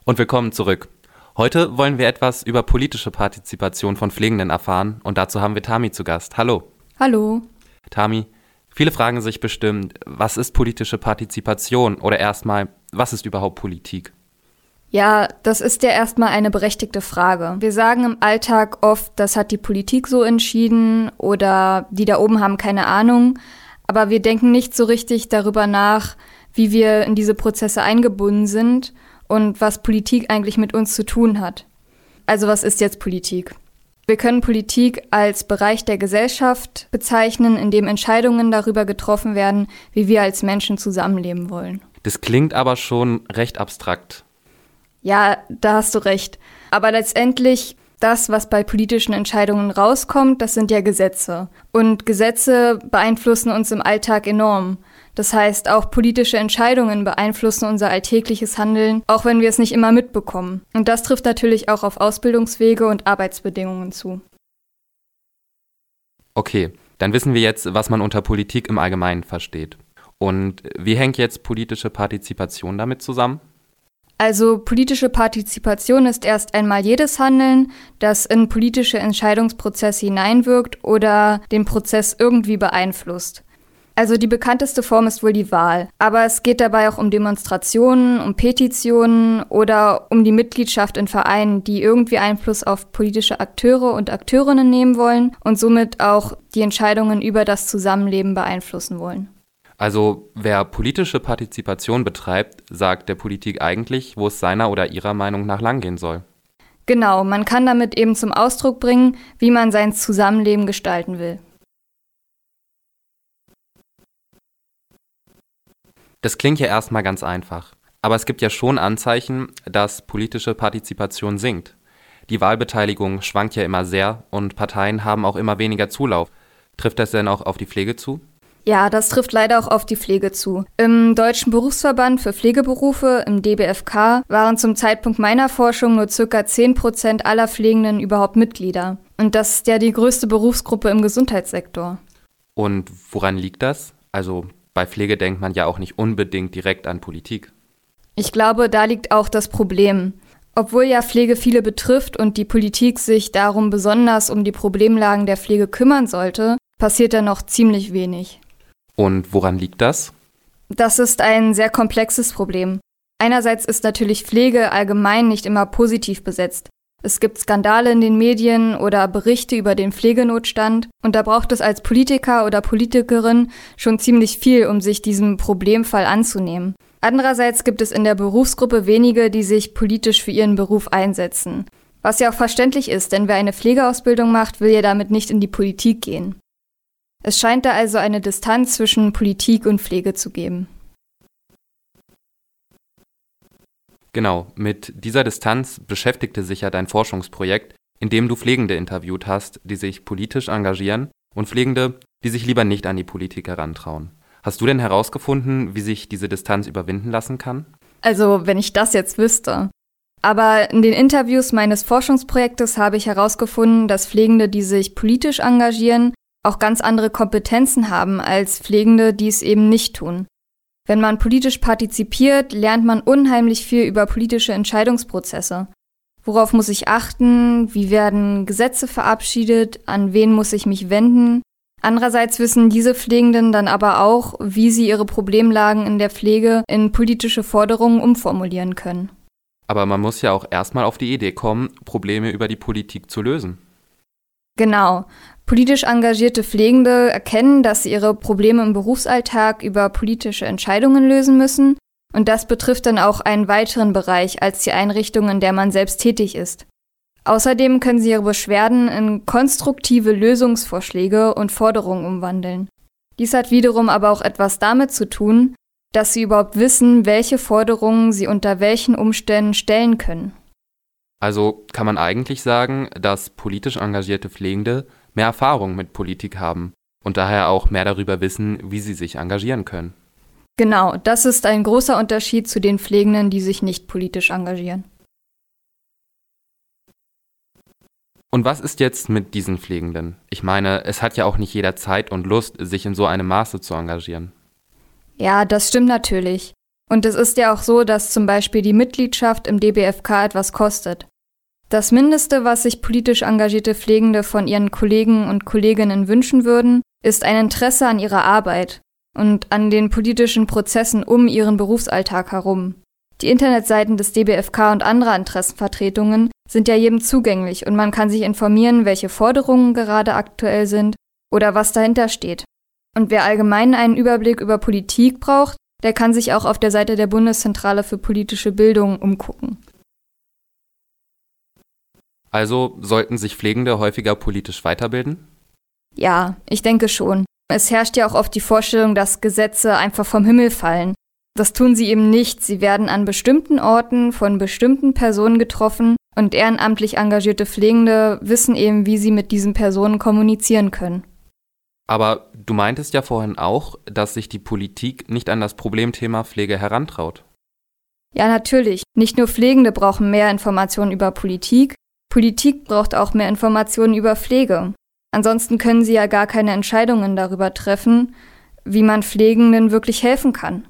Und willkommen zurück. Heute wollen wir etwas über politische Partizipation von Pflegenden erfahren und dazu haben wir Tami zu Gast. Hallo. Hallo. Tami, viele fragen sich bestimmt, was ist politische Partizipation oder erstmal, was ist überhaupt Politik? Ja, das ist ja erstmal eine berechtigte Frage. Wir sagen im Alltag oft, das hat die Politik so entschieden oder die da oben haben keine Ahnung, aber wir denken nicht so richtig darüber nach, wie wir in diese Prozesse eingebunden sind und was Politik eigentlich mit uns zu tun hat. Also was ist jetzt Politik? Wir können Politik als Bereich der Gesellschaft bezeichnen, in dem Entscheidungen darüber getroffen werden, wie wir als Menschen zusammenleben wollen. Das klingt aber schon recht abstrakt. Ja, da hast du recht. Aber letztendlich, das, was bei politischen Entscheidungen rauskommt, das sind ja Gesetze. Und Gesetze beeinflussen uns im Alltag enorm. Das heißt, auch politische Entscheidungen beeinflussen unser alltägliches Handeln, auch wenn wir es nicht immer mitbekommen. Und das trifft natürlich auch auf Ausbildungswege und Arbeitsbedingungen zu. Okay, dann wissen wir jetzt, was man unter Politik im Allgemeinen versteht. Und wie hängt jetzt politische Partizipation damit zusammen? Also politische Partizipation ist erst einmal jedes Handeln, das in politische Entscheidungsprozesse hineinwirkt oder den Prozess irgendwie beeinflusst. Also die bekannteste Form ist wohl die Wahl, aber es geht dabei auch um Demonstrationen, um Petitionen oder um die Mitgliedschaft in Vereinen, die irgendwie Einfluss auf politische Akteure und Akteurinnen nehmen wollen und somit auch die Entscheidungen über das Zusammenleben beeinflussen wollen. Also wer politische Partizipation betreibt, sagt der Politik eigentlich, wo es seiner oder ihrer Meinung nach langgehen soll. Genau, man kann damit eben zum Ausdruck bringen, wie man sein Zusammenleben gestalten will. Das klingt ja erstmal ganz einfach, aber es gibt ja schon Anzeichen, dass politische Partizipation sinkt. Die Wahlbeteiligung schwankt ja immer sehr und Parteien haben auch immer weniger Zulauf. Trifft das denn auch auf die Pflege zu? Ja, das trifft leider auch auf die Pflege zu. Im Deutschen Berufsverband für Pflegeberufe, im DBFK, waren zum Zeitpunkt meiner Forschung nur ca. 10% aller Pflegenden überhaupt Mitglieder. Und das ist ja die größte Berufsgruppe im Gesundheitssektor. Und woran liegt das? Also bei Pflege denkt man ja auch nicht unbedingt direkt an Politik. Ich glaube, da liegt auch das Problem. Obwohl ja Pflege viele betrifft und die Politik sich darum besonders um die Problemlagen der Pflege kümmern sollte, passiert da noch ziemlich wenig. Und woran liegt das? Das ist ein sehr komplexes Problem. Einerseits ist natürlich Pflege allgemein nicht immer positiv besetzt. Es gibt Skandale in den Medien oder Berichte über den Pflegenotstand und da braucht es als Politiker oder Politikerin schon ziemlich viel, um sich diesem Problemfall anzunehmen. Andererseits gibt es in der Berufsgruppe wenige, die sich politisch für ihren Beruf einsetzen. Was ja auch verständlich ist, denn wer eine Pflegeausbildung macht, will ja damit nicht in die Politik gehen. Es scheint da also eine Distanz zwischen Politik und Pflege zu geben. Genau, mit dieser Distanz beschäftigte sich ja dein Forschungsprojekt, in dem du Pflegende interviewt hast, die sich politisch engagieren und Pflegende, die sich lieber nicht an die Politik herantrauen. Hast du denn herausgefunden, wie sich diese Distanz überwinden lassen kann? Also, wenn ich das jetzt wüsste. Aber in den Interviews meines Forschungsprojektes habe ich herausgefunden, dass Pflegende, die sich politisch engagieren, auch ganz andere Kompetenzen haben als Pflegende, die es eben nicht tun. Wenn man politisch partizipiert, lernt man unheimlich viel über politische Entscheidungsprozesse. Worauf muss ich achten? Wie werden Gesetze verabschiedet? An wen muss ich mich wenden? Andererseits wissen diese Pflegenden dann aber auch, wie sie ihre Problemlagen in der Pflege in politische Forderungen umformulieren können. Aber man muss ja auch erstmal auf die Idee kommen, Probleme über die Politik zu lösen. Genau. Politisch engagierte Pflegende erkennen, dass sie ihre Probleme im Berufsalltag über politische Entscheidungen lösen müssen und das betrifft dann auch einen weiteren Bereich als die Einrichtung, in der man selbst tätig ist. Außerdem können sie ihre Beschwerden in konstruktive Lösungsvorschläge und Forderungen umwandeln. Dies hat wiederum aber auch etwas damit zu tun, dass sie überhaupt wissen, welche Forderungen sie unter welchen Umständen stellen können. Also kann man eigentlich sagen, dass politisch engagierte Pflegende mehr Erfahrung mit Politik haben und daher auch mehr darüber wissen, wie sie sich engagieren können. Genau, das ist ein großer Unterschied zu den Pflegenden, die sich nicht politisch engagieren. Und was ist jetzt mit diesen Pflegenden? Ich meine, es hat ja auch nicht jeder Zeit und Lust, sich in so einem Maße zu engagieren. Ja, das stimmt natürlich. Und es ist ja auch so, dass zum Beispiel die Mitgliedschaft im DBFK etwas kostet. Das Mindeste, was sich politisch engagierte Pflegende von ihren Kollegen und Kolleginnen wünschen würden, ist ein Interesse an ihrer Arbeit und an den politischen Prozessen um ihren Berufsalltag herum. Die Internetseiten des DBFK und anderer Interessenvertretungen sind ja jedem zugänglich und man kann sich informieren, welche Forderungen gerade aktuell sind oder was dahinter steht. Und wer allgemein einen Überblick über Politik braucht, der kann sich auch auf der Seite der Bundeszentrale für politische Bildung umgucken. Also sollten sich Pflegende häufiger politisch weiterbilden? Ja, ich denke schon. Es herrscht ja auch oft die Vorstellung, dass Gesetze einfach vom Himmel fallen. Das tun sie eben nicht. Sie werden an bestimmten Orten von bestimmten Personen getroffen und ehrenamtlich engagierte Pflegende wissen eben, wie sie mit diesen Personen kommunizieren können. Aber du meintest ja vorhin auch, dass sich die Politik nicht an das Problemthema Pflege herantraut. Ja, natürlich. Nicht nur Pflegende brauchen mehr Informationen über Politik, Politik braucht auch mehr Informationen über Pflege. Ansonsten können sie ja gar keine Entscheidungen darüber treffen, wie man Pflegenden wirklich helfen kann.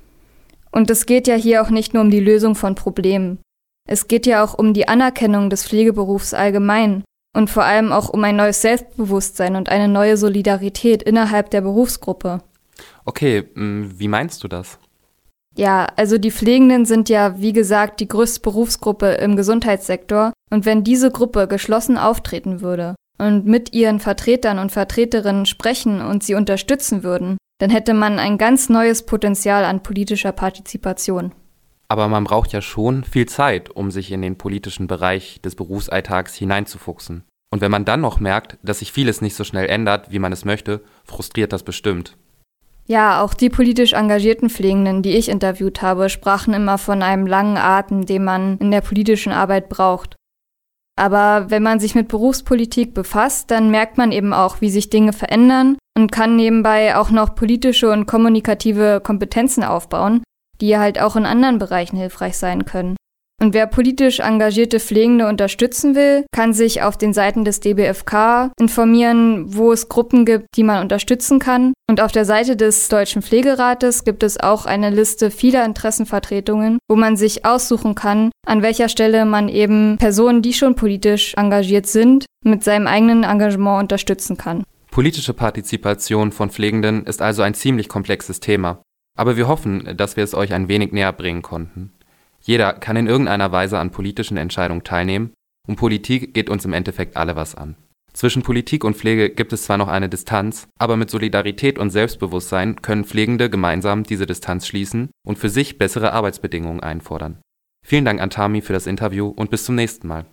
Und es geht ja hier auch nicht nur um die Lösung von Problemen. Es geht ja auch um die Anerkennung des Pflegeberufs allgemein und vor allem auch um ein neues Selbstbewusstsein und eine neue Solidarität innerhalb der Berufsgruppe. Okay, wie meinst du das? Ja, also die Pflegenden sind ja, wie gesagt, die größte Berufsgruppe im Gesundheitssektor und wenn diese Gruppe geschlossen auftreten würde und mit ihren Vertretern und Vertreterinnen sprechen und sie unterstützen würden, dann hätte man ein ganz neues Potenzial an politischer Partizipation. Aber man braucht ja schon viel Zeit, um sich in den politischen Bereich des Berufsalltags hineinzufuchsen. Und wenn man dann noch merkt, dass sich vieles nicht so schnell ändert, wie man es möchte, frustriert das bestimmt. Ja, auch die politisch engagierten Pflegenden, die ich interviewt habe, sprachen immer von einem langen Atem, den man in der politischen Arbeit braucht. Aber wenn man sich mit Berufspolitik befasst, dann merkt man eben auch, wie sich Dinge verändern und kann nebenbei auch noch politische und kommunikative Kompetenzen aufbauen, die halt auch in anderen Bereichen hilfreich sein können. Und wer politisch engagierte Pflegende unterstützen will, kann sich auf den Seiten des DBFK informieren, wo es Gruppen gibt, die man unterstützen kann. Und auf der Seite des Deutschen Pflegerates gibt es auch eine Liste vieler Interessenvertretungen, wo man sich aussuchen kann, an welcher Stelle man eben Personen, die schon politisch engagiert sind, mit seinem eigenen Engagement unterstützen kann. Politische Partizipation von Pflegenden ist also ein ziemlich komplexes Thema. Aber wir hoffen, dass wir es euch ein wenig näher bringen konnten. Jeder kann in irgendeiner Weise an politischen Entscheidungen teilnehmen und Politik geht uns im Endeffekt alle was an. Zwischen Politik und Pflege gibt es zwar noch eine Distanz, aber mit Solidarität und Selbstbewusstsein können Pflegende gemeinsam diese Distanz schließen und für sich bessere Arbeitsbedingungen einfordern. Vielen Dank an Tami für das Interview und bis zum nächsten Mal.